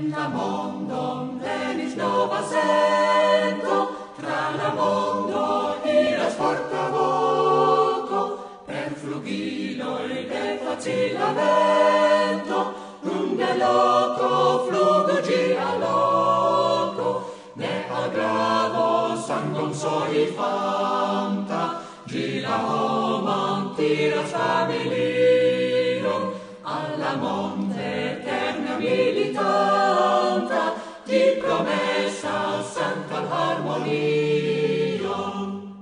la mondon venis nova sento, tra la mondo iras forta voco, per flugiloi de facila vento, unde loco flugo gi a loco, ne agravo sangon soi fanta, gi la homam tiras familion, alla monte eterna militanta, di promessa santa harmonion.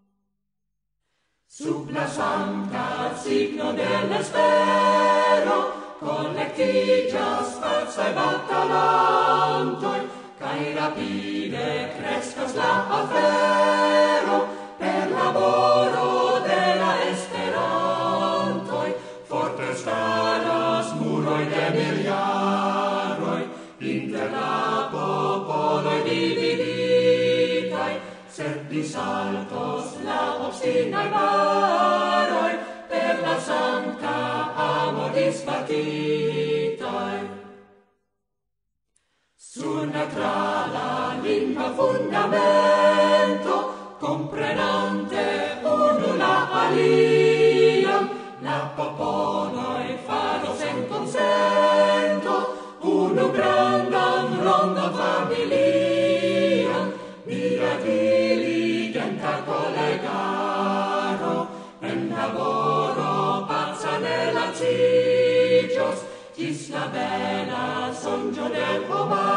Sub la sancta signo dell'espero, collectigas falsae batalantoi, cae rapide crescas la afero, per laboro de la esperantoi, forte staras muroi de miliaroi, inter la popoloi dividitai, sed disaltos la obstinae baroi, per la sancta amo dispartitai. Sur neutrala lingua fundamento, comprenante unu la aliam, la popoloi faros en consento, unu grandan rondon familiam, mia diligenta collegaro, en laboro pazza nella cigios, gis la bella songio del homaro.